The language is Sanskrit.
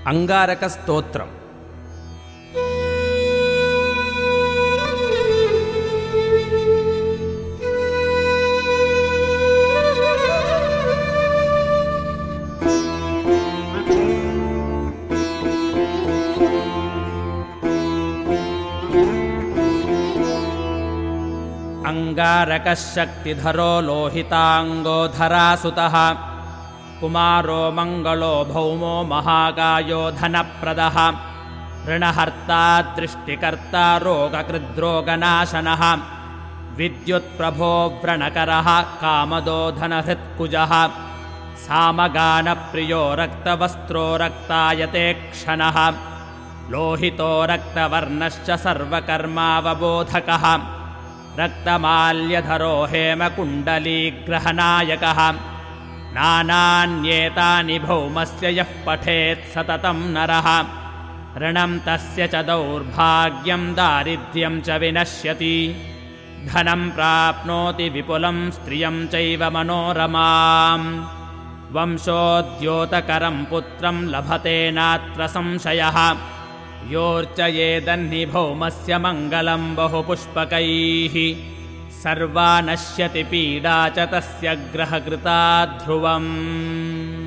अंगारकस्तोत्रम्। अंगारकः शक्तिधरो लोहितांगो धरासुतः कुमारो मंगलो भौमो महाकायो धनप्रदः ऋणहर्ता दृष्टिकर्ता रोगकृद्रोगनाशनः विद्युत्प्रभो व्रणकरः कामदो धनहृत्कुजः सामगानप्रियो रक्तवस्त्रो रक्तायते क्षणः लोहितो रक्तवर्णश्च सर्वकर्मावबोधकः रक्तमाल्यधरो हेमकुण्डलीग्रहनायकः नानान्येतानि भौमस्य यः पठेत् सततं नरः ऋणं तस्य च दौर्भाग्यं दारिद्र्यं च विनश्यति धनं प्राप्नोति विपुलं स्त्रियं चैव मनोरमाम् वंशोद्योतकरं पुत्रं लभते नात्र संशयः योर्चयेदन्हि भौमस्य मङ्गलं बहुपुष्पकैः सर्वा नश्यति पीडा च तस्य ग्रहकृता ध्रुवम्।